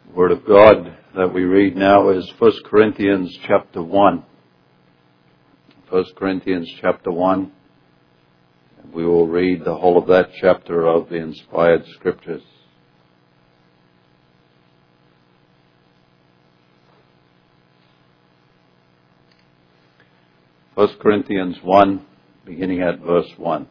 Word of God that we read now is 1 Corinthians chapter 1. 1 Corinthians chapter 1. We will read the whole of that chapter of the inspired scriptures. First Corinthians 1, beginning at verse 1.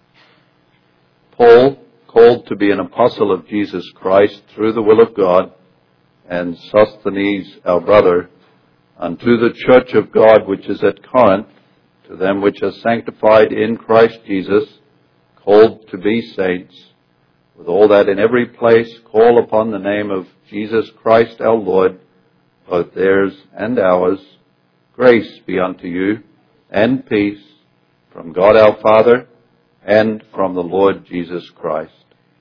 Paul, called to be an apostle of Jesus Christ through the will of God, and Sosthenes our brother, unto the church of God which is at Corinth, to them which are sanctified in Christ Jesus, called to be saints, with all that in every place call upon the name of Jesus Christ our Lord, both theirs and ours, grace be unto you, and peace from God our Father, and from the Lord Jesus Christ.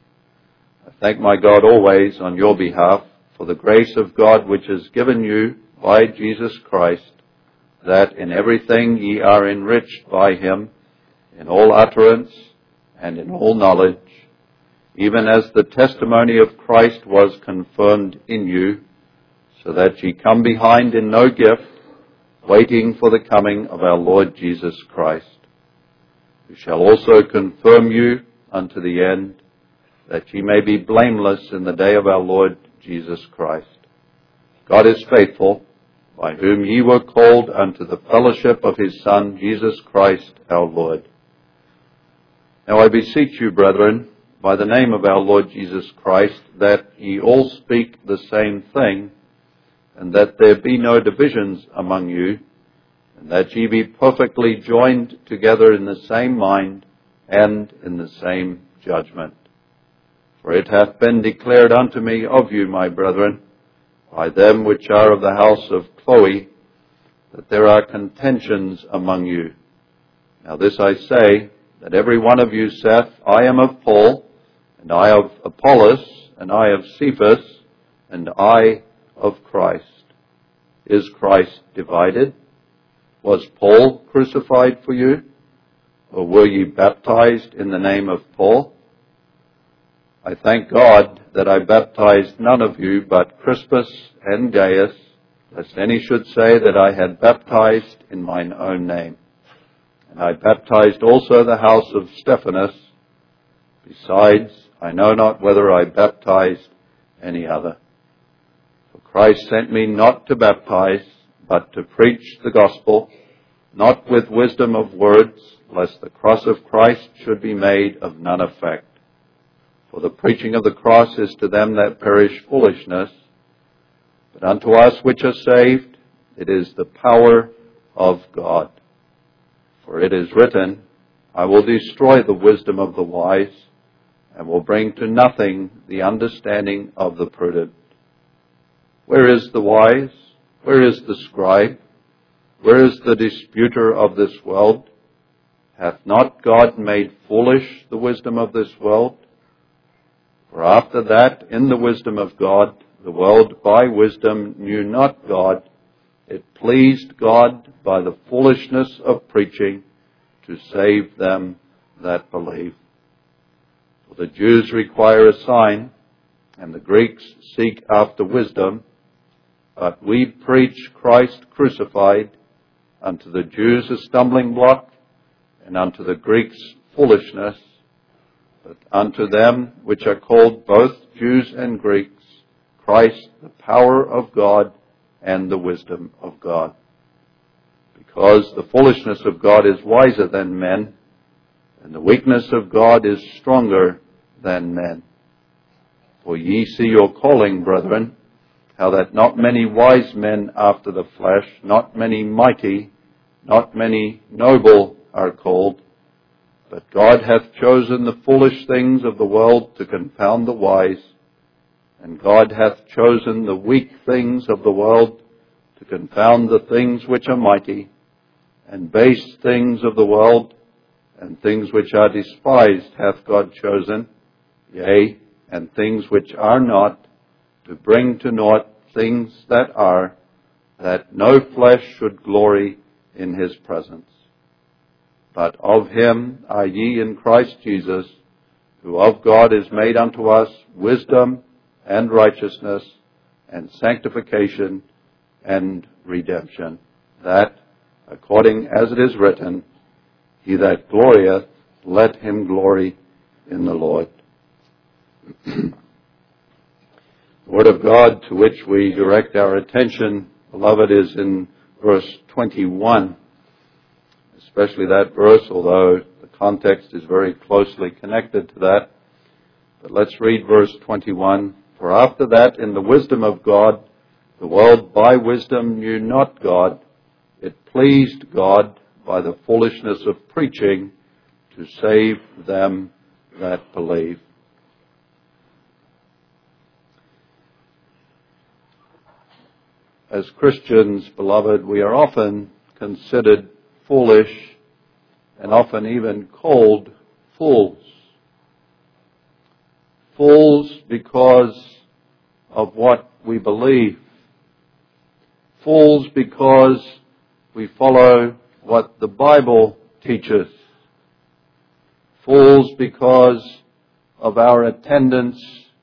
I thank my God always on your behalf, for the grace of God which is given you by Jesus Christ, that in everything ye are enriched by him, in all utterance and in all knowledge, even as the testimony of Christ was confirmed in you, so that ye come behind in no gift, waiting for the coming of our Lord Jesus Christ, who shall also confirm you unto the end, that ye may be blameless in the day of our Lord Jesus Christ. God is faithful, by whom ye were called unto the fellowship of his Son, Jesus Christ our Lord. Now I beseech you, brethren, by the name of our Lord Jesus Christ, that ye all speak the same thing, and that there be no divisions among you, and that ye be perfectly joined together in the same mind and in the same judgment. For it hath been declared unto me of you, my brethren, by them which are of the house of Chloe, that there are contentions among you. Now this I say, that every one of you saith, I am of Paul, and I of Apollos, and I of Cephas, and I of Christ. Is Christ divided? Was Paul crucified for you? Or were ye baptized in the name of Paul? I thank God that I baptized none of you but Crispus and Gaius, lest any should say that I had baptized in mine own name. And I baptized also the house of Stephanas. Besides, I know not whether I baptized any other. For Christ sent me not to baptize, but to preach the gospel, not with wisdom of words, lest the cross of Christ should be made of none effect. For the preaching of the cross is to them that perish foolishness, but unto us which are saved it is the power of God. For it is written, I will destroy the wisdom of the wise, and will bring to nothing the understanding of the prudent. Where is the wise? Where is the scribe? Where is the disputer of this world? Hath not God made foolish the wisdom of this world? For after that, in the wisdom of God, the world by wisdom knew not God. It pleased God by the foolishness of preaching to save them that believe. For the Jews require a sign, and the Greeks seek after wisdom. But we preach Christ crucified, unto the Jews a stumbling block, and unto the Greeks foolishness. But unto them which are called both Jews and Greeks, Christ the power of God and the wisdom of God. Because the foolishness of God is wiser than men, and the weakness of God is stronger than men. For ye see your calling, brethren, how that not many wise men after the flesh, not many mighty, not many noble are called, but God hath chosen the foolish things of the world to confound the wise, and God hath chosen the weak things of the world to confound the things which are mighty, and base things of the world, and things which are despised hath God chosen, yea, and things which are not, to bring to naught things that are, that no flesh should glory in his presence. But of him are ye in Christ Jesus, who of God is made unto us wisdom and righteousness and sanctification and redemption, that, according as it is written, he that glorieth, let him glory in the Lord. The Word of God to which we direct our attention, beloved, is in verse 21, especially that verse, although the context is very closely connected to that. But let's read verse 21. For after that, in the wisdom of God, the world by wisdom knew not God. It pleased God by the foolishness of preaching to save them that believe. As Christians, beloved, we are often considered foolish and often even called fools. Fools because of what we believe. Fools because we follow what the Bible teaches. Fools because of our attendance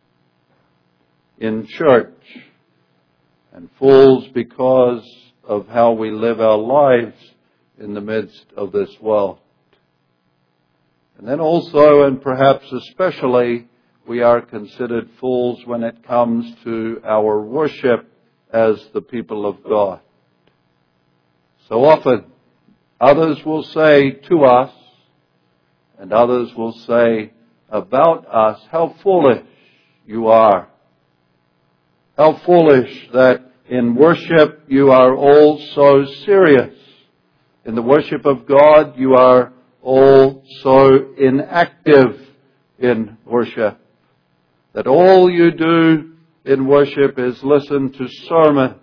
in church. And fools because of how we live our lives in the midst of this world. And then also, and perhaps especially, we are considered fools when it comes to our worship as the people of God. So often, others will say to us, and others will say about us, how foolish you are. How foolish that in worship you are all so serious. In the worship of God you are all so inactive in worship. That all you do in worship is listen to sermons.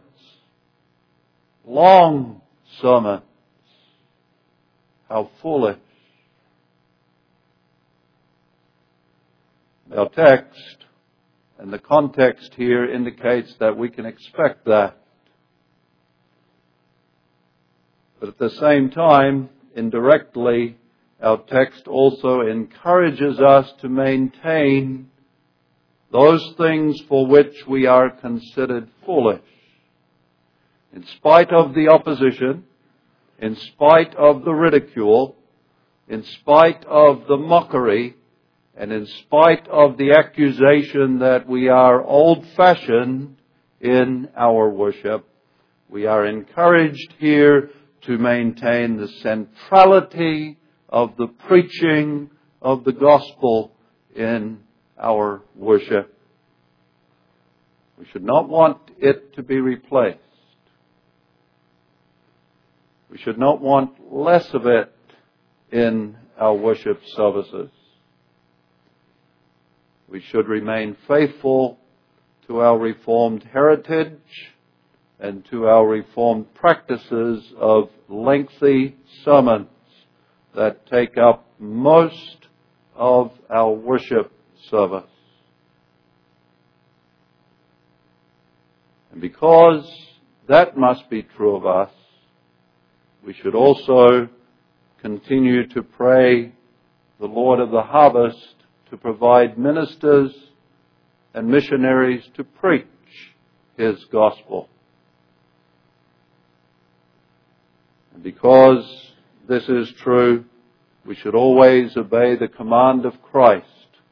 Long sermons. How foolish. Our text and the context here indicates that we can expect that. But at the same time, indirectly, our text also encourages us to maintain those things for which we are considered foolish. In spite of the opposition, in spite of the ridicule, in spite of the mockery, and in spite of the accusation that we are old-fashioned in our worship, we are encouraged here to maintain the centrality of the preaching of the gospel in our worship. We should not want it to be replaced. We should not want less of it in our worship services. We should remain faithful to our Reformed heritage and to our Reformed practices of lengthy sermons that take up most of our worship service. And because that must be true of us, we should also continue to pray the Lord of the harvest to provide ministers and missionaries to preach His gospel. And because this is true, we should always obey the command of Christ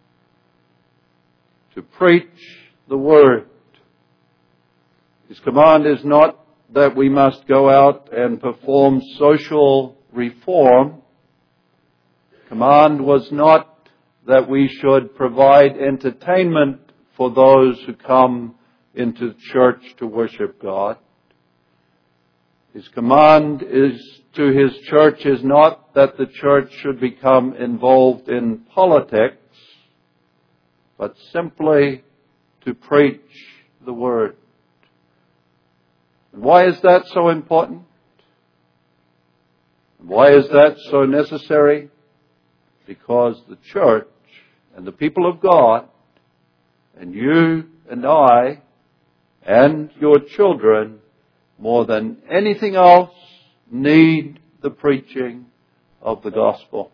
to preach the Word. His command is not that we must go out and perform social reform. Command was not that we should provide entertainment for those who come into church to worship God. His command to His church is not that the church should become involved in politics, but simply to preach the Word. And why is that so important? And why is that so necessary? Because the church and the people of God and you and I and your children, more than anything else, need the preaching of the gospel.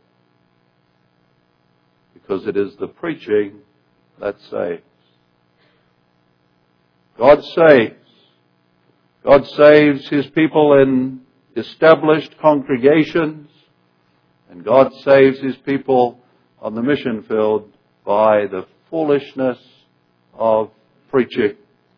Because it is the preaching that saves. God saves. God saves His people in established congregations, and God saves His people on the mission field by the foolishness of preaching.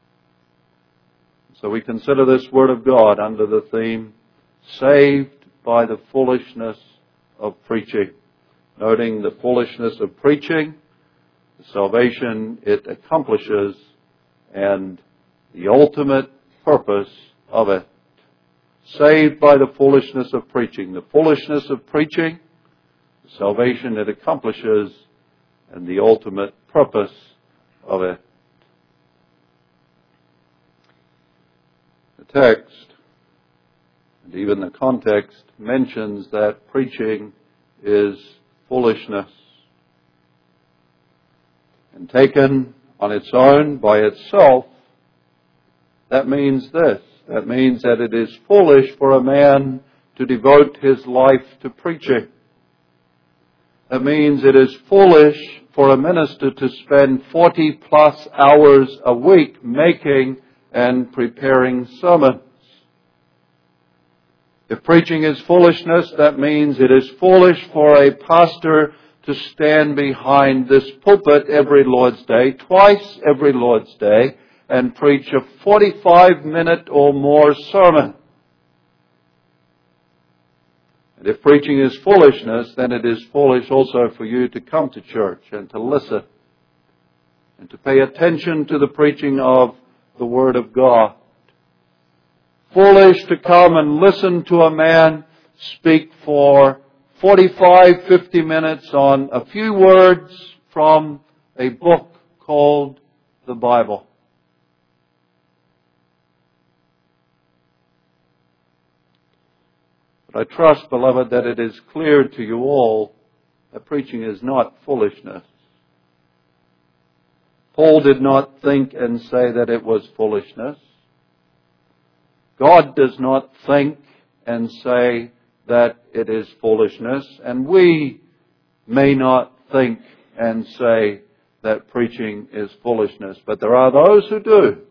So we consider this Word of God under the theme, saved by the foolishness of preaching. Noting the foolishness of preaching, the salvation it accomplishes, and the ultimate purpose of it. Saved by the foolishness of preaching. The foolishness of preaching, the salvation it accomplishes, and the ultimate purpose of it. The text, and even the context, mentions that preaching is foolishness. And taken on its own, by itself, that means this. That means that it is foolish for a man to devote his life to preaching. That means it is foolish for a minister to spend 40 plus hours a week making and preparing sermons. If preaching is foolishness, that means it is foolish for a pastor to stand behind this pulpit every Lord's Day, twice every Lord's Day, and preach a 45-minute or more sermon. And if preaching is foolishness, then it is foolish also for you to come to church and to listen and to pay attention to the preaching of the Word of God. Foolish to come and listen to a man speak for 45, 50 minutes on a few words from a book called the Bible. But I trust, beloved, that it is clear to you all that preaching is not foolishness. Paul did not think and say that it was foolishness. God does not think and say that it is foolishness, and we may not think and say that preaching is foolishness, but there are those who do.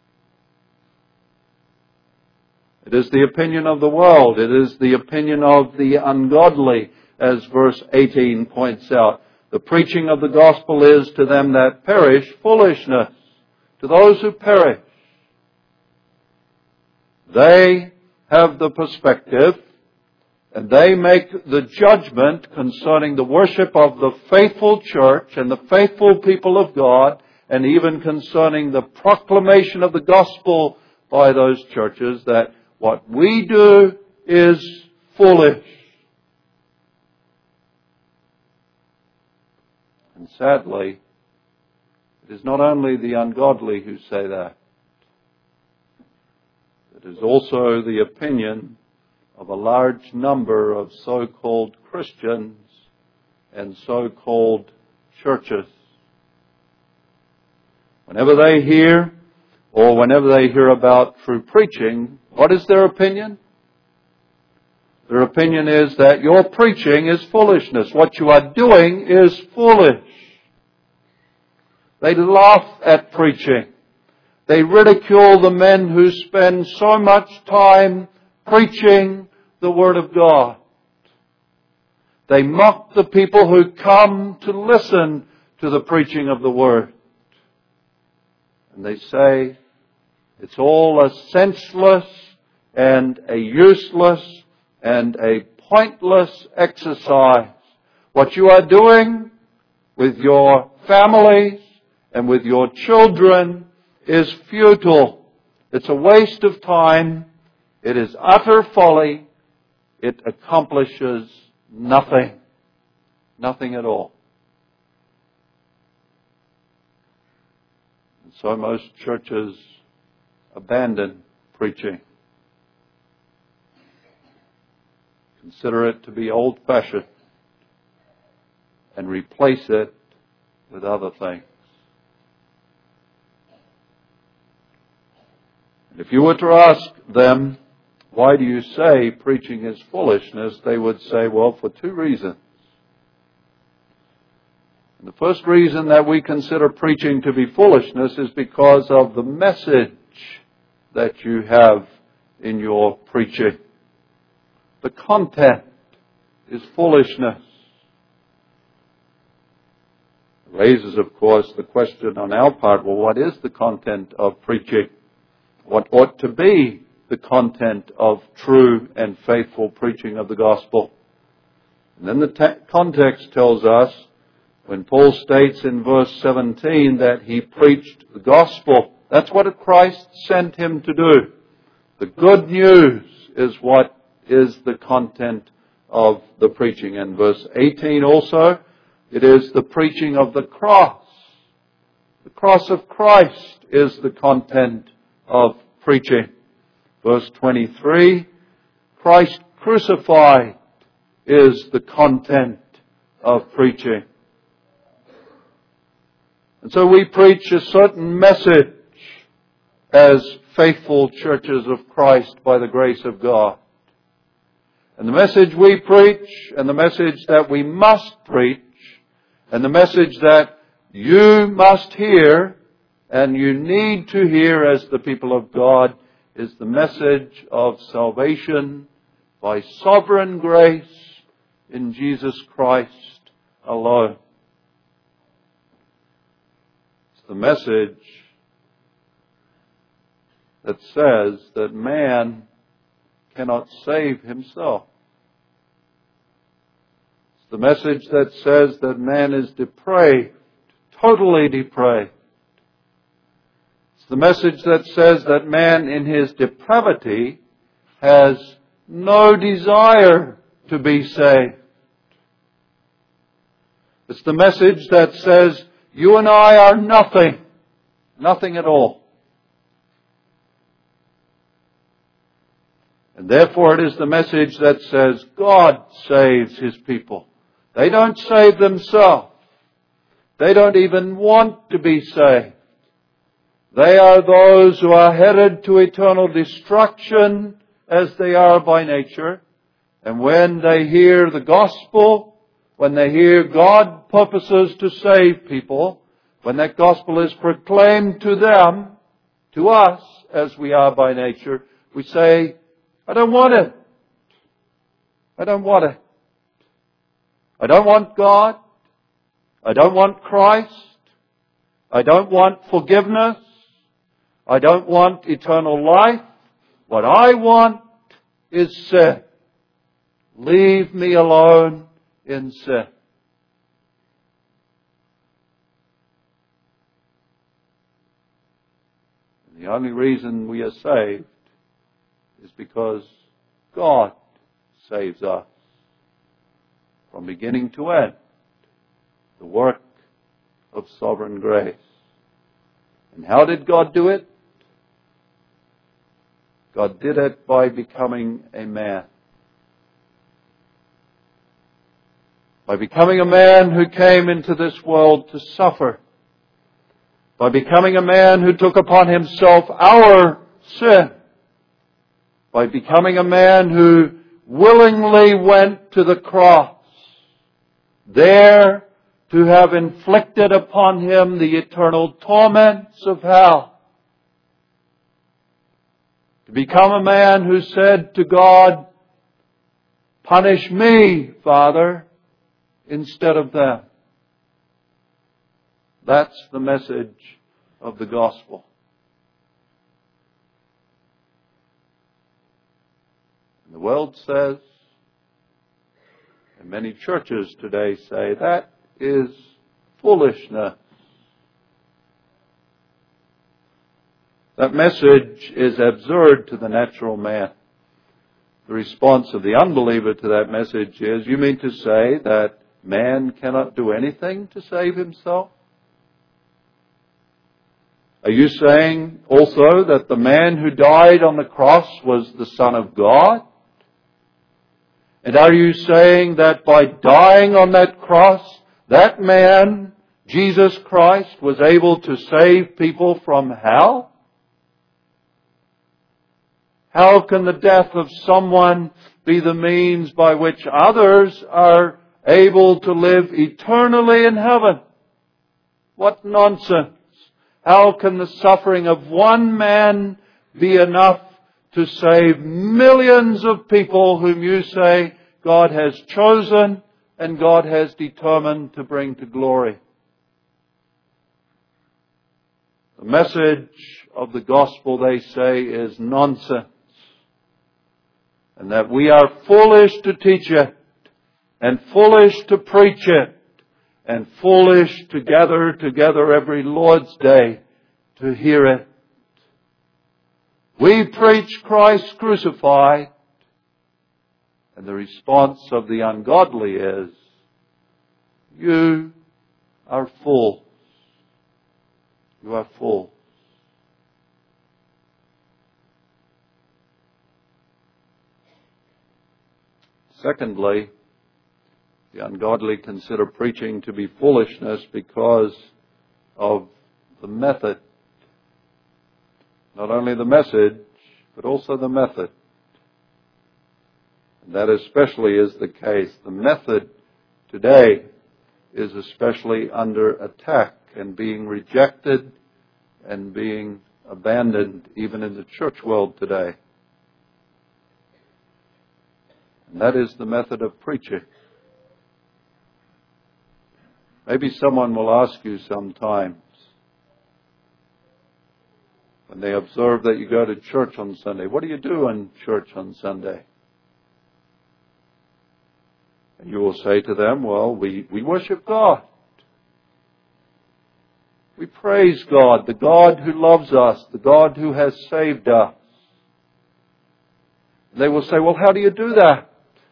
It is the opinion of the world. It is the opinion of the ungodly, as verse 18 points out. The preaching of the gospel is to them that perish foolishness. To those who perish. They have the perspective and they make the judgment concerning the worship of the faithful church and the faithful people of God, and even concerning the proclamation of the gospel by those churches, that what we do is foolish. And sadly, it is not only the ungodly who say that. It is also the opinion of a large number of so-called Christians and so-called churches. Whenever they hear, or whenever they hear about true preaching, what is their opinion? Their opinion is that your preaching is foolishness. What you are doing is foolish. They laugh at preaching. They ridicule the men who spend so much time preaching the Word of God. They mock the people who come to listen to the preaching of the Word. And they say it's all a senseless and a useless and a pointless exercise. What you are doing with your families and with your children is futile. It's a waste of time. It is utter folly. It accomplishes nothing. Nothing at all. And so most churches abandon preaching. Consider it to be old-fashioned and replace it with other things. And if you were to ask them, why do you say preaching is foolishness? They would say, well, for two reasons. The first reason that we consider preaching to be foolishness is because of the message that you have in your preaching. The content is foolishness. It raises, of course, the question on our part, well, what is the content of preaching? What ought to be the content of true and faithful preaching of the gospel? And then the context tells us, when Paul states in verse 17 that he preached the gospel, that's what Christ sent him to do. The good news is what is the content of the preaching. And verse 18 also, it is the preaching of the cross. The cross of Christ is the content of preaching. Verse 23, Christ crucified is the content of preaching. And so we preach a certain message as faithful churches of Christ by the grace of God. And the message we preach, and the message that we must preach, and the message that you must hear, and you need to hear as the people of God, is the message of salvation by sovereign grace in Jesus Christ alone. It's the message that says that man cannot save himself. It's the message that says that man is depraved, totally depraved. It's the message that says that man in his depravity has no desire to be saved. It's the message that says you and I are nothing, nothing at all. And therefore it is the message that says God saves His people. They don't save themselves. They don't even want to be saved. They are those who are headed to eternal destruction as they are by nature. And when they hear the gospel, when they hear God purposes to save people, when that gospel is proclaimed to them, to us as we are by nature, we say, I don't want it. I don't want it. I don't want God. I don't want Christ. I don't want forgiveness. I don't want eternal life. What I want is sin. Leave me alone in sin. And the only reason we are saved is because God saves us from beginning to end. The work of sovereign grace. And how did God do it? God did it by becoming a man. By becoming a man who came into this world to suffer. By becoming a man who took upon himself our sin. By becoming a man who willingly went to the cross. There to have inflicted upon him the eternal torments of hell. To become a man who said to God, punish me, Father, instead of them. That's the message of the gospel. And the world says, and many churches today say, that is foolishness. That message is absurd to the natural man. The response of the unbeliever to that message is, you mean to say that man cannot do anything to save himself? Are you saying also that the man who died on the cross was the Son of God? And are you saying that by dying on that cross, that man, Jesus Christ, was able to save people from hell? How can the death of someone be the means by which others are able to live eternally in heaven? What nonsense! How can the suffering of one man be enough to save millions of people whom you say God has chosen and God has determined to bring to glory? The message of the gospel, they say, is nonsense. And that we are foolish to teach it, and foolish to preach it, and foolish to gather together every Lord's Day to hear it. We preach Christ crucified, and the response of the ungodly is, you are fools. You are fools. Secondly, the ungodly consider preaching to be foolishness because of the method. Not only the message, but also the method. And that especially is the case. The method today is especially under attack and being rejected and being abandoned even in the church world today. And that is the method of preaching. Maybe someone will ask you sometimes, when they observe that you go to church on Sunday, what do you do in church on Sunday? And you will say to them, well, we worship God. We praise God, the God who loves us, the God who has saved us. They will say, well, how do you do that?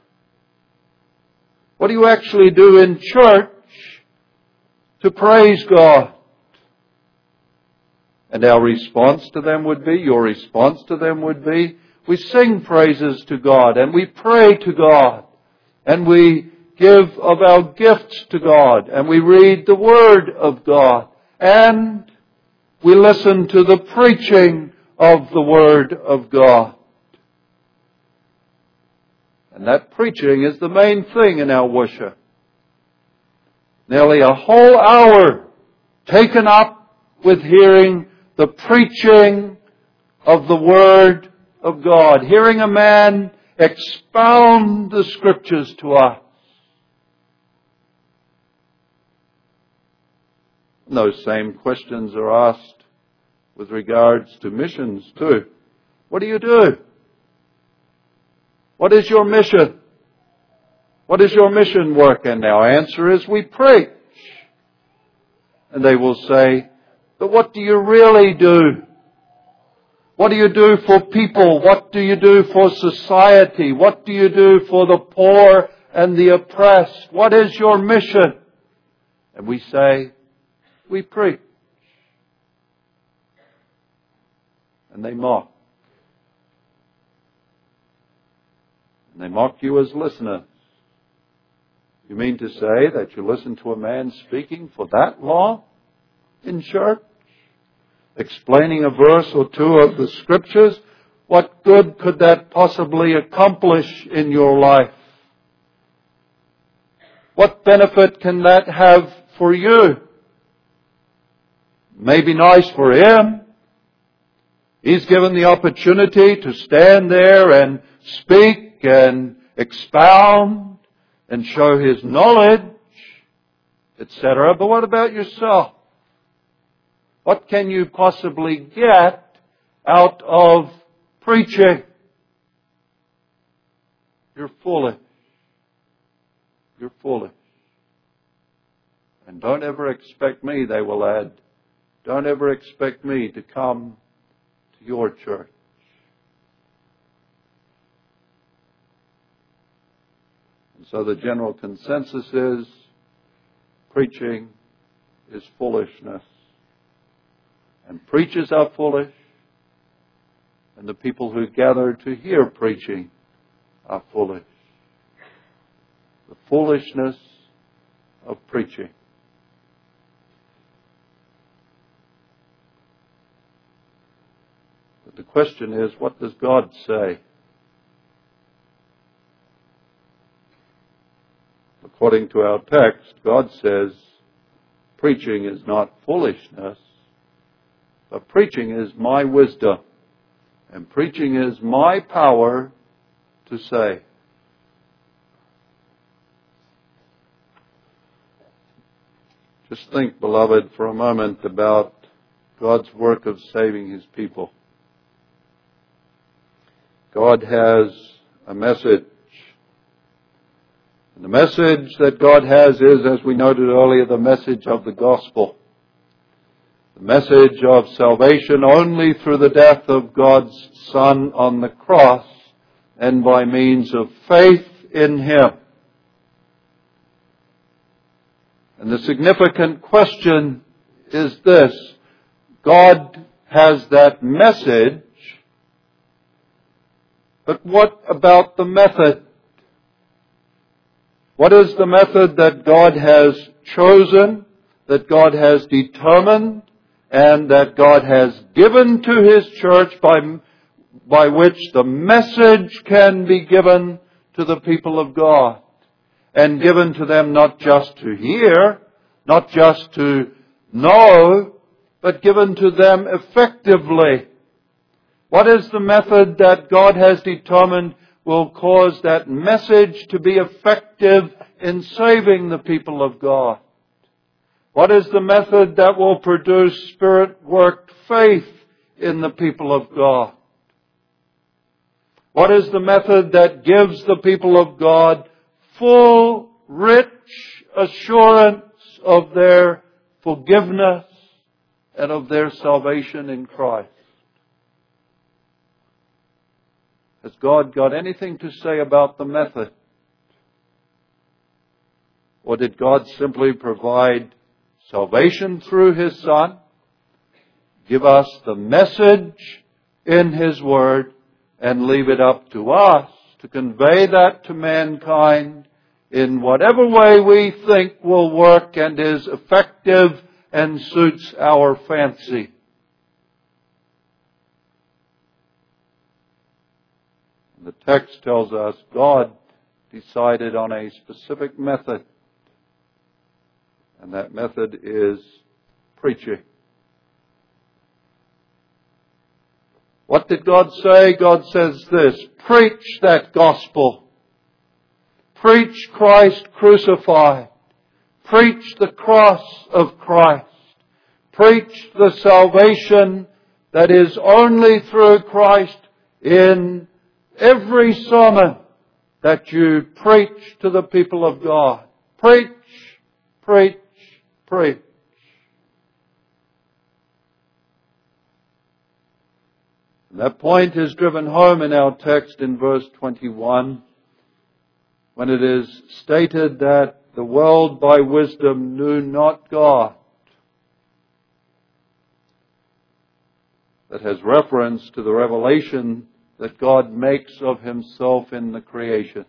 What do you actually do in church to praise God? And our response to them would be, your response to them would be, we sing praises to God, and we pray to God, and we give of our gifts to God, and we read the Word of God, and we listen to the preaching of the Word of God. And that preaching is the main thing in our worship. Nearly a whole hour taken up with hearing the preaching of the Word of God. Hearing a man expound the Scriptures to us. And those same questions are asked with regards to missions too. What do you do? What is your mission? What is your mission work? And our answer is we preach. And they will say, but what do you really do? What do you do for people? What do you do for society? What do you do for the poor and the oppressed? What is your mission? And we say, we preach. And they mock. And they mock you as listeners. You mean to say that you listen to a man speaking for that long in church? Explaining a verse or two of the Scriptures? What good could that possibly accomplish in your life? What benefit can that have for you? Maybe nice for him. He's given the opportunity to stand there and speak and expound and show his knowledge, etc. But what about yourself? What can you possibly get out of preaching? You're foolish. You're foolish. And don't ever expect me, they will add, don't ever expect me to come to your church. And so the general consensus is preaching is foolishness. And preachers are foolish, and the people who gather to hear preaching are foolish. The foolishness of preaching. But the question is, what does God say? According to our text, God says, preaching is not foolishness, but preaching is my wisdom, and preaching is my power to save. Just think, beloved, for a moment about God's work of saving His people. God has a message. And the message that God has is, as we noted earlier, the message of the gospel. The message of salvation only through the death of God's Son on the cross and by means of faith in Him. And the significant question is this: God has that message, but what about the method? What is the method that God has chosen, that God has determined, and that God has given to His church by which the message can be given to the people of God, and given to them not just to hear, not just to know, but given to them effectively? What is the method that God has determined will cause that message to be effective in saving the people of God? What is the method that will produce Spirit-worked faith in the people of God? What is the method that gives the people of God full, rich assurance of their forgiveness and of their salvation in Christ? Has God got anything to say about the method? Or did God simply provide salvation through His Son, give us the message in His Word, and leave it up to us to convey that to mankind in whatever way we think will work and is effective and suits our fancy? The text tells us God decided on a specific method, and that method is preaching. What did God say? God says this: preach that gospel. Preach Christ crucified. Preach the cross of Christ. Preach the salvation that is only through Christ in every sermon that you preach to the people of God. Preach, preach, preach. And that point is driven home in our text in verse 21, when it is stated that the world by wisdom knew not God. That has reference to the revelation that God makes of Himself in the creation.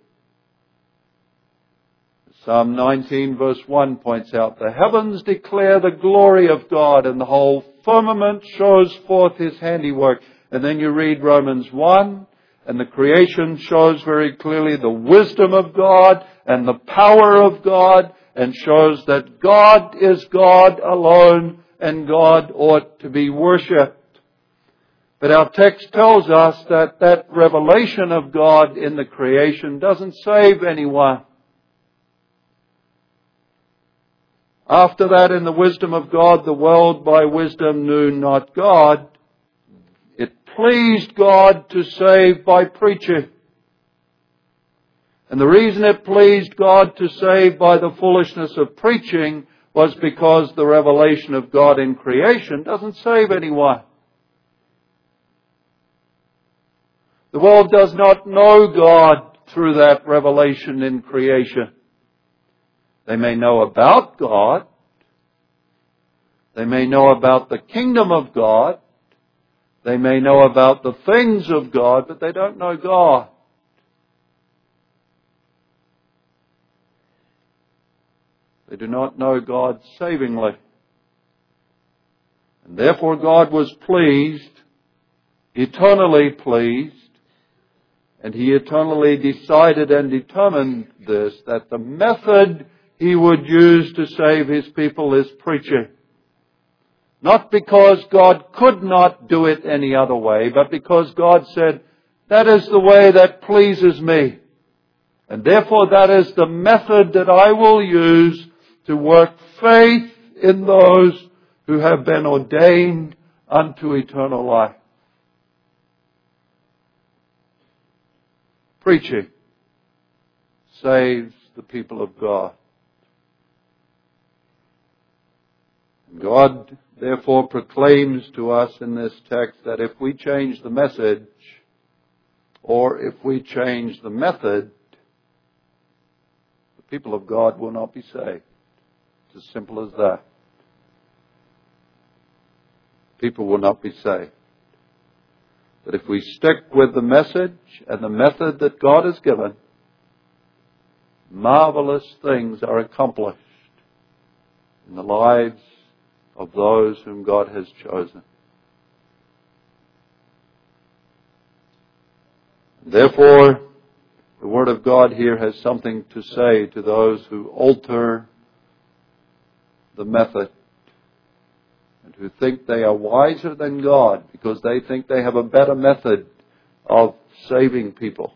Psalm 19 verse 1 points out, the heavens declare the glory of God, and the whole firmament shows forth His handiwork. And then you read Romans 1, and the creation shows very clearly the wisdom of God and the power of God, and shows that God is God alone, and God ought to be worshipped. But our text tells us that that revelation of God in the creation doesn't save anyone. After that, in the wisdom of God, the world by wisdom knew not God. It pleased God to save by preaching. And the reason it pleased God to save by the foolishness of preaching was because the revelation of God in creation doesn't save anyone. The world does not know God through that revelation in creation. They may know about God. They may know about the kingdom of God. They may know about the things of God, but they don't know God. They do not know God savingly. And therefore God was pleased, eternally pleased, and He eternally decided and determined this, that the method He would use to save His people is preaching. Not because God could not do it any other way, but because God said, that is the way that pleases me. And therefore that is the method that I will use to work faith in those who have been ordained unto eternal life. Preaching saves the people of God. God therefore proclaims to us in this text that if we change the message, or if we change the method, the people of God will not be saved. It's as simple as that. People will not be saved. But if we stick with the message and the method that God has given, marvelous things are accomplished in the lives of those whom God has chosen. Therefore, the Word of God here has something to say to those who alter the method and who think they are wiser than God because they think they have a better method of saving people.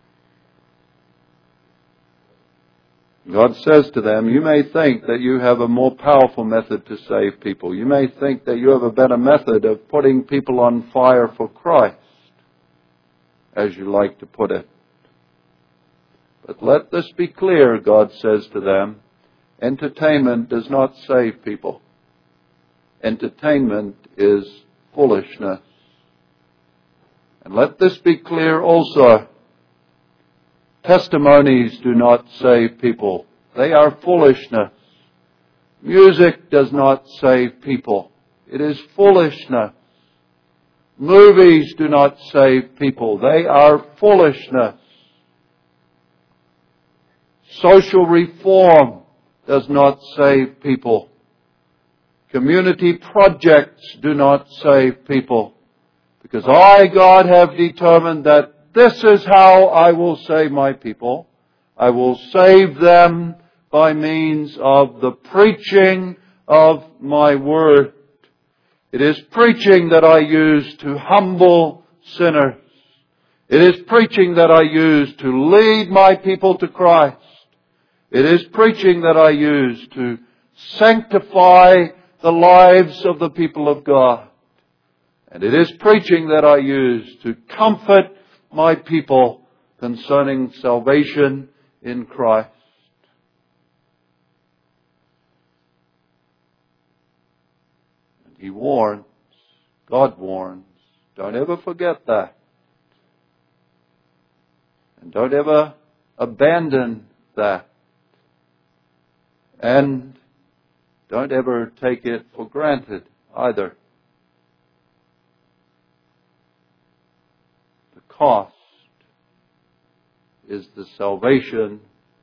God says to them, you may think that you have a more powerful method to save people. You may think that you have a better method of putting people on fire for Christ, as you like to put it. But let this be clear, God says to them, entertainment does not save people. Entertainment is foolishness. And let this be clear also. Testimonies do not save people. They are foolishness. Music does not save people. It is foolishness. Movies do not save people. They are foolishness. Social reform does not save people. Community projects do not save people. Because I, God, have determined that this is how I will save my people. I will save them by means of the preaching of my word. It is preaching that I use to humble sinners. It is preaching that I use to lead my people to Christ. It is preaching that I use to sanctify the lives of the people of God. And it is preaching that I use to comfort my people concerning salvation in Christ. And He warns, God warns, don't ever forget that. And don't ever abandon that. And don't ever take it for granted either. Cost is the salvation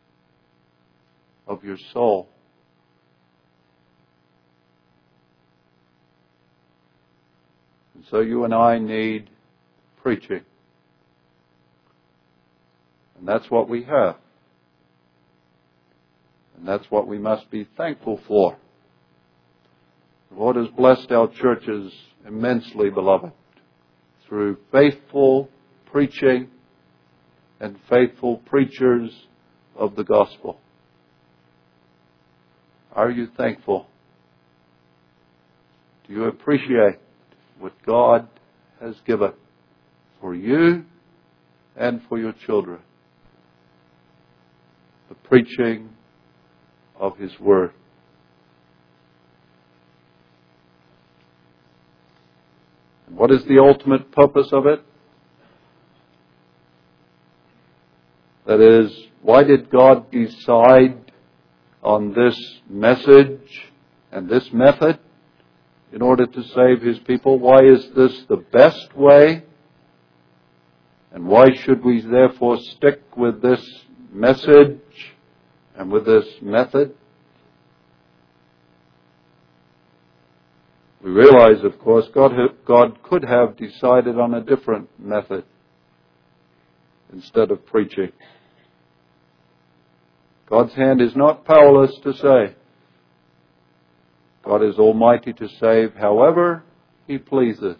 of your soul. And so you and I need preaching. And that's what we have. And that's what we must be thankful for. The Lord has blessed our churches immensely, beloved, through faithful preaching and faithful preachers of the gospel. Are you thankful? Do you appreciate what God has given for you and for your children? The preaching of His Word. And what is the ultimate purpose of it? That is, why did God decide on this message and this method in order to save His people? Why is this the best way? And why should we therefore stick with this message and with this method? We realize, of course, God could have decided on a different method instead of preaching. God's hand is not powerless to save. God is almighty to save however He pleases.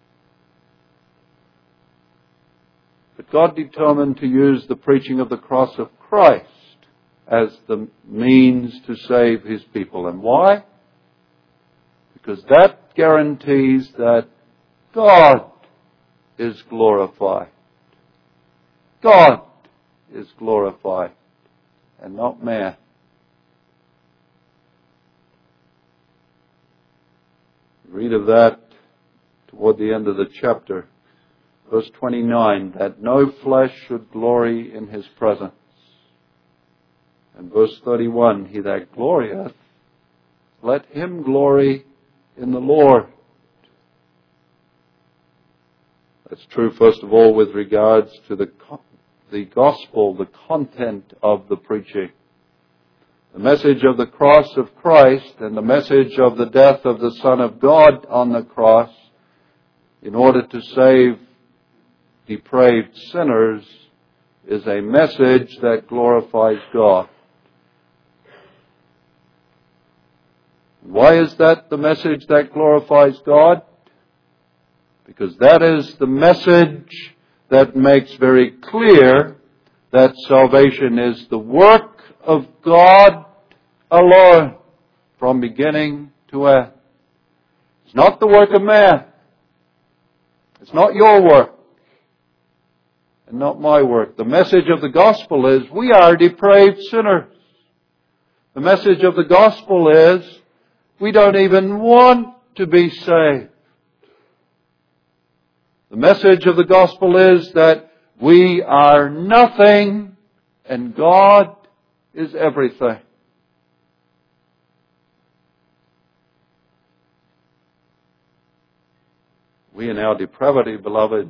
But God determined to use the preaching of the cross of Christ as the means to save His people. And why? Because that guarantees that God is glorified. God is glorified, and not man. Read of that toward the end of the chapter. Verse 29, that no flesh should glory in His presence. And verse 31, he that glorieth, let him glory in the Lord. That's true, first of all, with regards to the gospel, the content of the preaching. The message of the cross of Christ and the message of the death of the Son of God on the cross in order to save depraved sinners is a message that glorifies God. Why is that the message that glorifies God? Because that is the message that makes very clear that salvation is the work of God alone, from beginning to end. It's not the work of man. It's not your work, and not my work. The message of the gospel is we are depraved sinners. The message of the gospel is we don't even want to be saved. The message of the gospel is that we are nothing and God is everything. We in our depravity, beloved,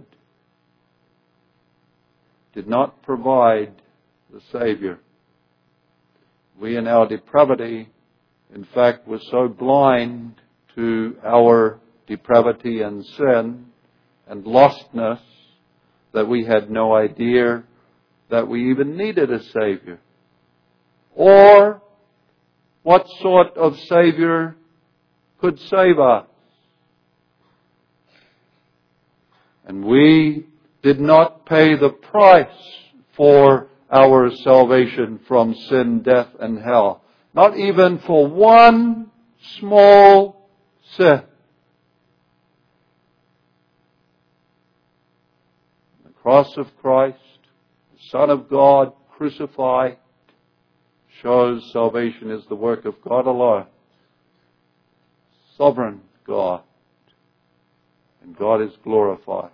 did not provide the Savior. We in our depravity, in fact, were so blind to our depravity and sin and lostness that we had no idea that we even needed a Savior. Or what sort of Savior could save us. And we did not pay the price for our salvation from sin, death, and hell. Not even for one small sin. The cross of Christ, the Son of God, crucified, shows salvation is the work of God alone. Sovereign God. And God is glorified.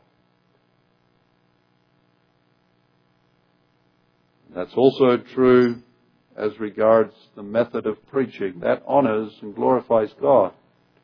That's also true as regards the method of preaching. That honors and glorifies God.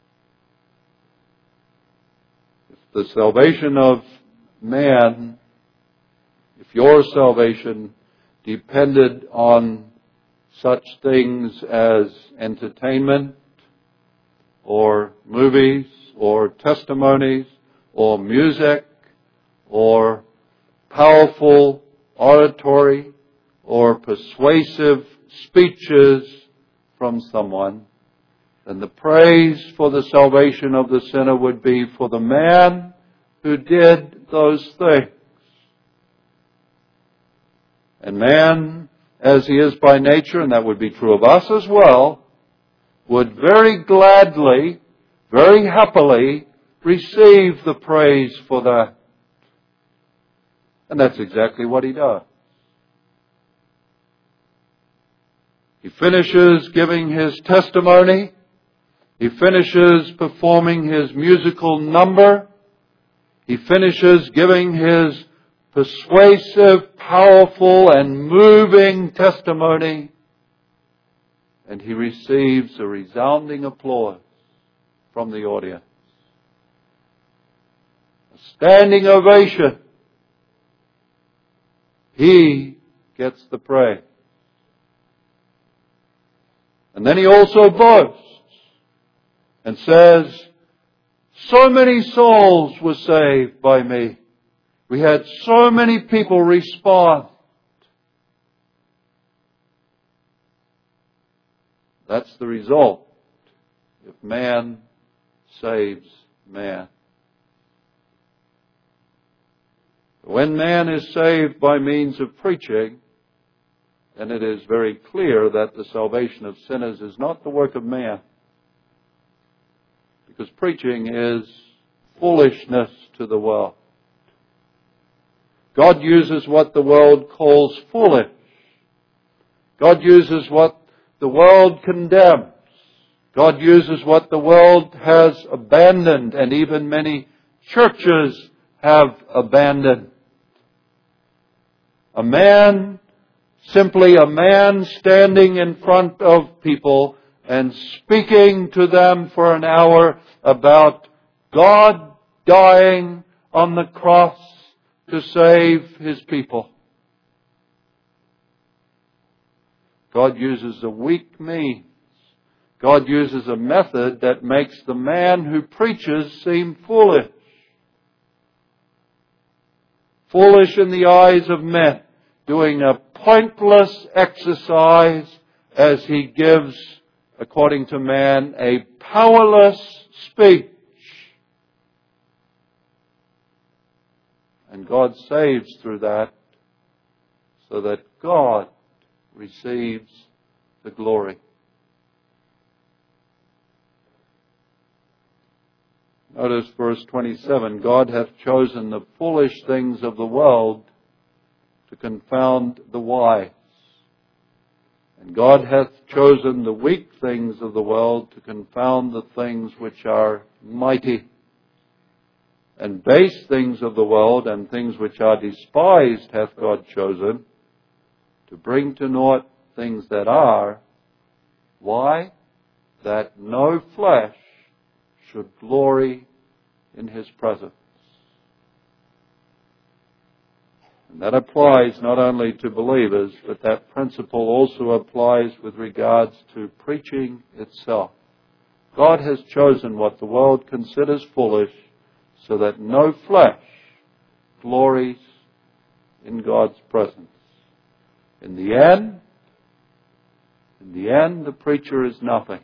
If the salvation of man, if your salvation depended on such things as entertainment, or movies, or testimonies, or music, or powerful oratory, or persuasive speeches from someone, then the praise for the salvation of the sinner would be for the man who did those things. And man, as he is by nature, and that would be true of us as well, would very gladly, very happily receive the praise for that. And that's exactly what he does. He finishes giving his testimony. He finishes performing his musical number. He finishes giving his persuasive, powerful, and moving testimony. And he receives a resounding applause from the audience. A standing ovation. He gets the praise. And then he also boasts and says, so many souls were saved by me. We had so many people respond. That's the result if man saves man. When man is saved by means of preaching, then it is very clear that the salvation of sinners is not the work of man. Because preaching is foolishness to the world. God uses what the world calls foolish. God uses what the world condemns. God uses what the world has abandoned, and even many churches have abandoned. Simply a man standing in front of people and speaking to them for an hour about God dying on the cross to save His people. God uses a weak means. God uses a method that makes the man who preaches seem foolish. Foolish in the eyes of men, doing a pointless exercise as he gives, according to man, a powerless speech. And God saves through that, so that God receives the glory. Notice verse 27, God hath chosen the foolish things of the world to confound the wise. And God hath chosen the weak things of the world to confound the things which are mighty. And base things of the world and things which are despised hath God chosen to bring to naught things that are. Why? That no flesh should glory in His presence. And that applies not only to believers, but that principle also applies with regards to preaching itself. God has chosen what the world considers foolish so that no flesh glories in God's presence. In the end, the preacher is nothing.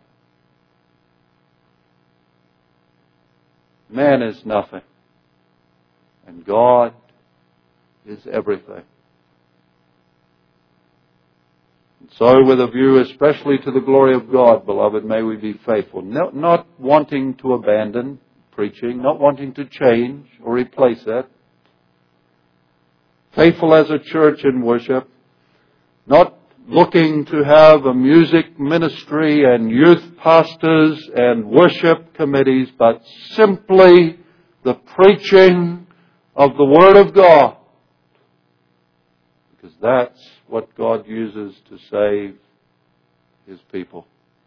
Man is nothing. And God is everything. And so, with a view especially to the glory of God, beloved, may we be faithful. Not wanting to abandon preaching, not wanting to change or replace it. Faithful as a church in worship. Not looking to have a music ministry and youth pastors and worship committees, but simply the preaching of the Word of God. Because that's what God uses to save His people.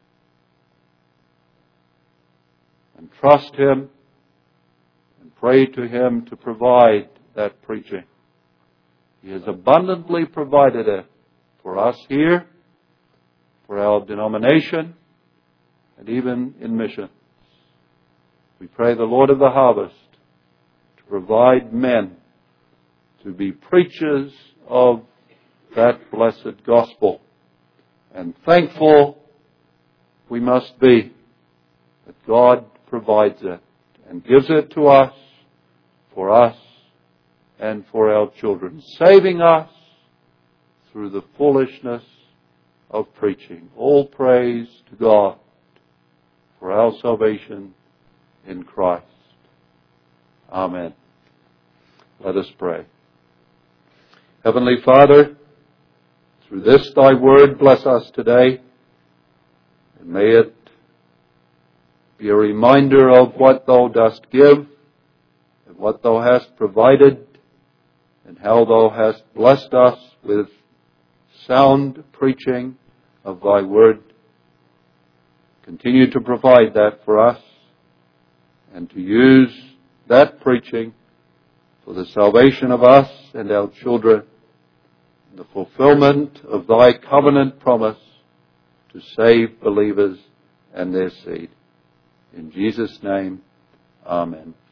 And trust Him and pray to Him to provide that preaching. He has abundantly provided it for us here, for our denomination, and even in missions. We pray the Lord of the harvest to provide men to be preachers of that blessed gospel. And thankful we must be that God provides it and gives it to us, and for our children, saving us through the foolishness of preaching. All praise to God for our salvation in Christ. Amen. Let us pray. Heavenly Father, through this Thy Word, bless us today, and may it be a reminder of what Thou dost give, and what Thou hast provided, and how Thou hast blessed us with sound preaching of Thy Word. Continue to provide that for us, and to use that preaching for the salvation of us and our children, and the fulfillment of Thy covenant promise to save believers and their seed. In Jesus' name, amen.